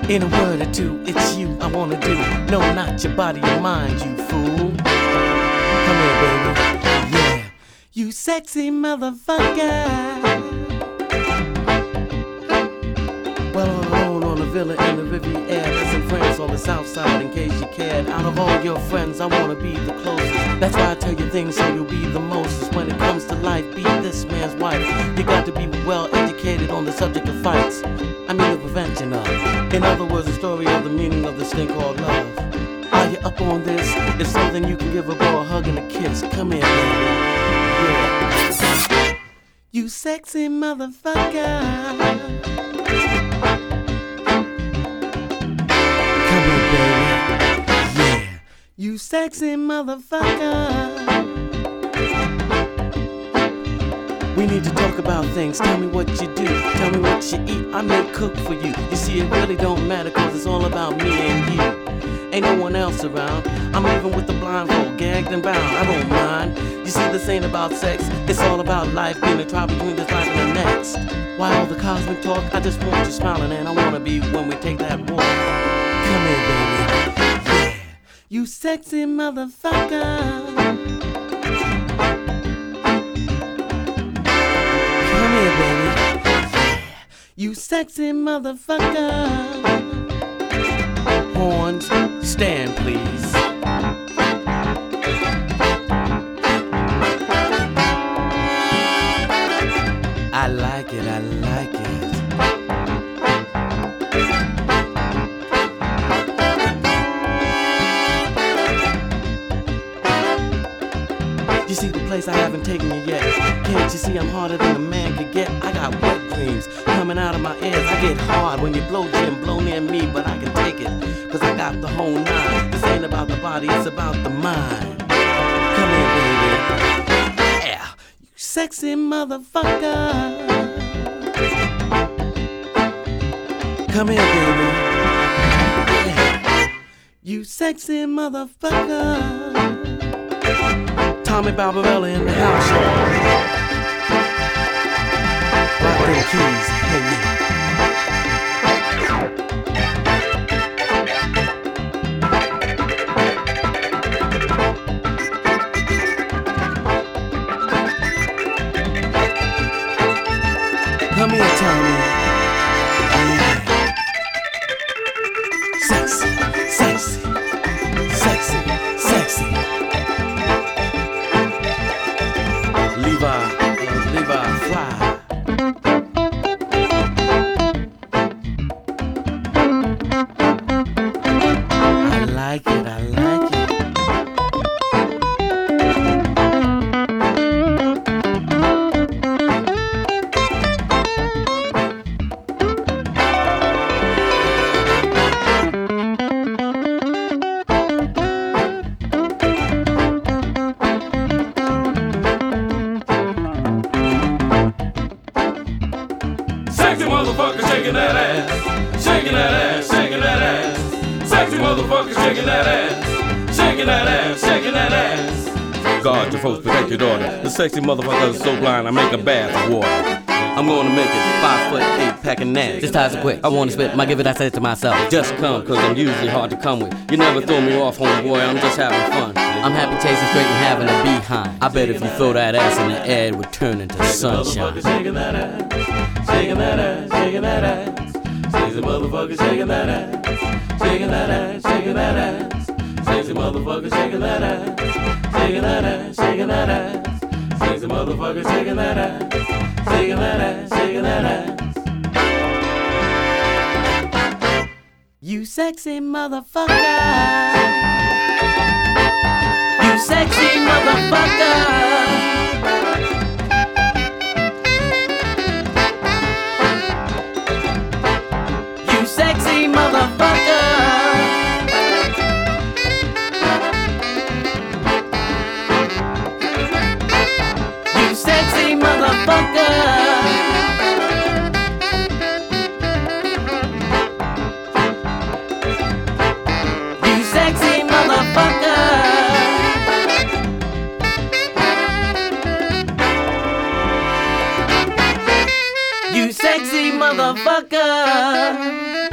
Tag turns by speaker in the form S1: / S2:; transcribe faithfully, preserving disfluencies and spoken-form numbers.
S1: In a word or two, it's you I wanna do. No, not your body or mind, you fool. Come here, baby. Yeah. You sexy motherfucker. Well, on a loan on a villa in the Riviera. There's some friends on the south side in case you cared. Out of all your friends, I wanna be the closest. That's why I tell you things so you'll be the mostest. When it comes to life, be this man's wife. You got to be well educated on the subject of fights. I mean the prevention of. In other words, the story of the meaning of this thing called love. Are you up on this? It's something you can give a boy a hug and a kiss. Come here, baby. Yeah. You sexy motherfucker. Come here, baby. Yeah. You sexy motherfucker. We need to talk about things. Tell me what you do. Tell me what you eat. I may cook for you. You see, it really don't matter, cause it's all about me and you. Ain't no one else around. I'm even with the blindfold, gagged and bound. I don't mind. You see, this ain't about sex. It's all about life, being a trial between this life and the next. Why all the cosmic talk? I just want you smiling, and I wanna be when we take that walk. Come here, baby. Yeah. You sexy motherfucker. Come here, baby. Yeah. You sexy motherfucker. Horns, stand please. I like it, I like it. You see the place I haven't taken you yet. Can't you see I'm harder than a man could get? I got wet dreams coming out of my ears. I get hard when you blow Jim, blow near me, but I can take it, cause I got the whole nine. This ain't about the body, it's about the mind. Come here, baby. Yeah, you sexy motherfucker. Come here, baby. Yeah. You sexy motherfucker. Tommy Barbarella in the house, y'all. Rock them keys, hey. Come here, Tommy. Yeah. Sexy, sexy, sexy, sexy. Levi, uh, Levi, fly. I like it, I like it.
S2: Sexy motherfucker shaking that ass, shaking that ass, shaking that ass. Sexy motherfucker shaking that ass, shaking that ass, shaking that ass. Guard your folks, protect your daughter. The sexy motherfucker is so blind, I make a bath of water. I'm gonna make it five foot eight packing ass.
S3: This time's quick, I wanna spit my give it, I said it to myself.
S2: Just come, cause I'm usually hard to come with. You never throw me off, homeboy, I'm just having fun.
S3: I'm happy chasing straight and having a behind. I bet if you throw that ass in the air, it would turn into sunshine.
S2: Shaking that ass, shaking that ass, shaking that ass. Sexy motherfucker shaking that ass, shaking that ass, shaking that ass. Sexy motherfucker shaking that ass, shaking that ass, shaking that ass. Sexy motherfucker shaking that ass, shaking that ass, shaking that ass.
S1: You sexy motherfucker. You sexy motherfucker. You sexy motherfucker. You sexy motherfucker. You sexy motherfucker.